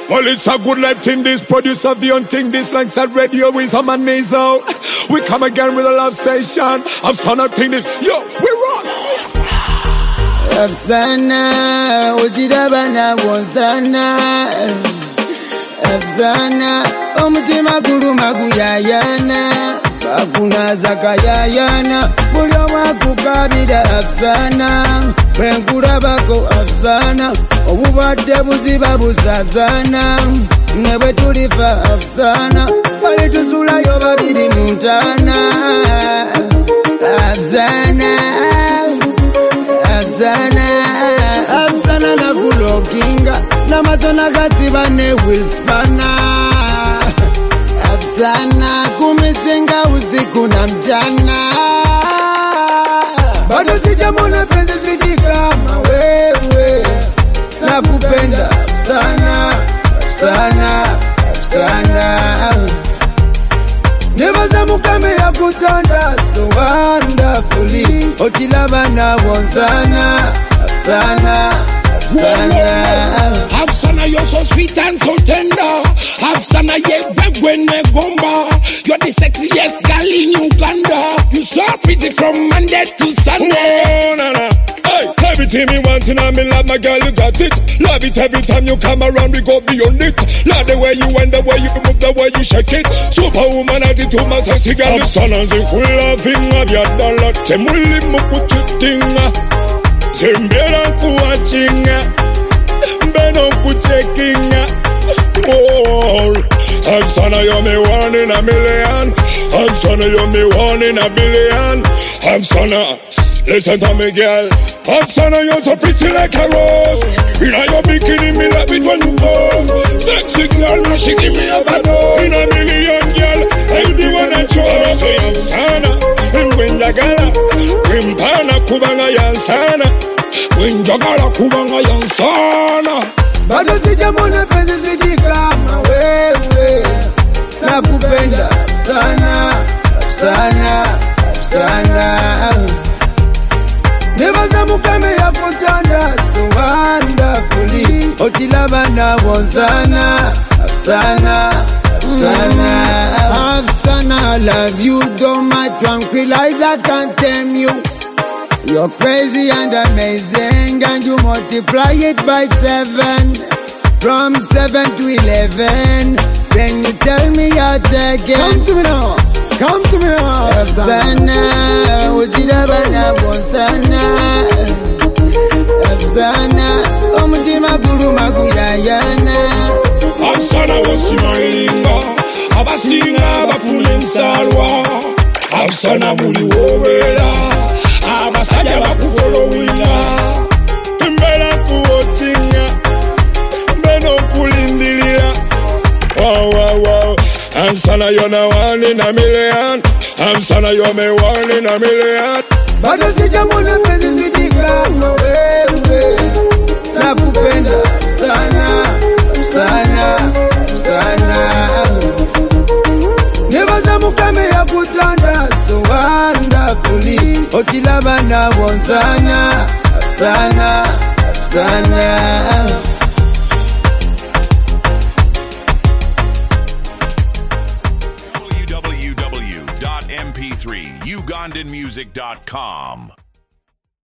Well, it's a good life thing, this produce of the unthing, this like said radio is on my nasal. We come again with a love station. I've son of thing this, yo, we rock. Afsana, ujidabana wonsana. Afsana, omutima kuluma kuyayana. Hakuna zakayayana, mulio makukabida Afsana. Benkura bako Afsana, obubadde buziba busazana. Nebe tulifa Afsana, bali tuzulayo babiri muntana. Afsana, Afsana, Afsana na kulokinga, na mazona gatiba ne wilspana. Afsana kumisenga usiku na mchana. Bado sijamona penzi switi kama wewe. Nakupenda Afsana, Afsana, Afsana. Nebaza mukame ya kutanda so wonderfully. Ochilaba na wonsana, Afsana, Afsana. Afsana, you're so sweet and so tender. Afsana, when me gomba. You're the sexiest girl in Uganda. You so pretty from Monday to Sunday. Oh, na, na. Hey, everything me want and me love my girl, you got it. Love it every time you come around, we go beyond it. Love the way you went, the way you move, the way you shake it. Superwoman attitude, my sexy girl. Afsana zikula finga byadala, temuli mukuchutinga. Zembela kuwachinga, mbeno kuchekinga. Oh, Afsana, you're me one in a million. Afsana, you're me one in a billion. Afsana, listen to me, girl. Afsana, you're so pretty like a rose. In your bikini, me love it when you go. Sexy girl, now she give me a overdose. In a million, girl, I the one I chose. So Afsana, Winjagala, Wimpana, Kubanga, Yansana. Winjagala, Kubanga, Yansana. Bado sijamona penzi switi kama wewe. Nakupenda Afsana, Afsana, Afsana. Nebaza mukame ya kutanda so wonderfully. Ochilaba na wonsana, Afsana, Afsana. Afsana, I love you, though my tranquilizer can't tame you. You're crazy and amazing, and you multiply it by 7. From 7 to 11, then you tell me you're taking. Come to me now, come to me now. Afsana, ujidabana wonsana. Afsana, omutima kuluma kuyayana. Afsana wosimalinga, abasinga bafuna ensaalwa. Afsana muli wowera, abasajja bakufolowinga. Mbera kuwochinga, mbeno kulindilira. Wow, wow, wow. Afsana, you're the one in a million. Afsana, you're me one in a million. Bado sijamona penzi switi kama wewe. Nakupenda Afsana, Afsana, Afsana. Nebaza mukame ya kutanda so wonderfully. Ochilaba na wonsana, Afsana, Afsana. www.mp3ugandanmusic.com